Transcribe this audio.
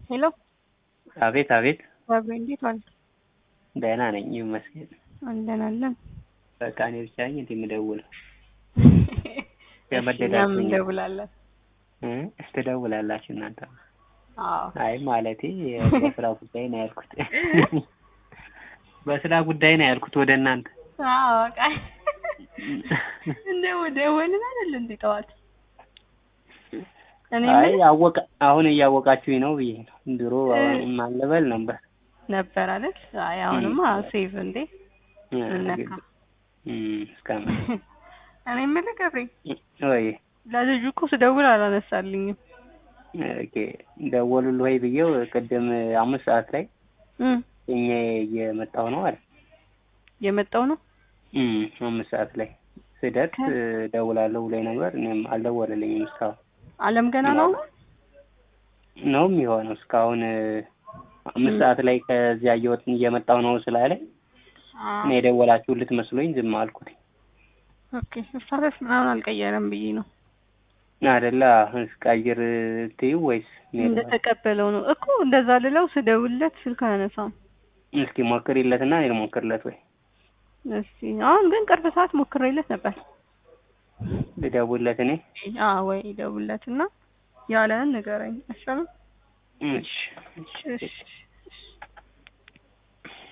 ሄሎ አቤት አቤት። ባቢ እንዴት ዋል? ደህና ነኝ ይመስገን። አለን። በቃ እኔ ብቻ ነኝ እንዴ የምደውለው? እኛም እንደውላለን። ትደውላላችሁ እናንተ? አዎ። አይ ማለቴ በስራ ጉዳይ ነው ያልኩት። በስራ ጉዳይ ነው ያልኩት ወደ እናንተ። አዎ በቃ እንደው ደወልን አይደል እንዴ ጠዋት? አይ አሁን እያወቃችሁኝ ነው ብዬ ነው። ድሮ ማለበል ነበር አይደል? አይ አሁንማ ሴቭ እንዴ ነካ። እስካማ እኔ የምልህ ገብሬ ወይ ለልጁ እኮ ስደውል አላነሳልኝም። ኦኬ ደወሉልህ ወይ ብዬው ቅድም 5 ሰዓት ላይ እኛ እየመጣሁ ነው አይደል? የመጣው ነው 5 ሰዓት ላይ ስደት ደውላለሁ ብሎኝ ነበር። እኔም አልደወለልኝም እስካሁን። አለም ገና ነው የሚሆነው እስካሁን 5 ሰዓት ላይ ከዚያ እየመጣሁ ነው ስላለኝ እኔ የደወላችሁልት መስሎኝ ዝም አልኩት። ኦኬ ስታተስ ምናምን አልቀየረም ብዬ ነው አይደለ? እስቀይር ትይው ወይስ እንደተቀበለው ነው እኮ እንደዛ ልለው ስደውልለት ስልክ አያነሳም። እስኪ ሞክሪለትና እኔ ልሞክርለት ወይ እስኪ አሁን ግን ቅርብ ሰዓት ሞክሬለት ነበር። ልደውልለት እኔ? ወይ ደውልለትና ያለህን ንገረኝ። እሺ እሺ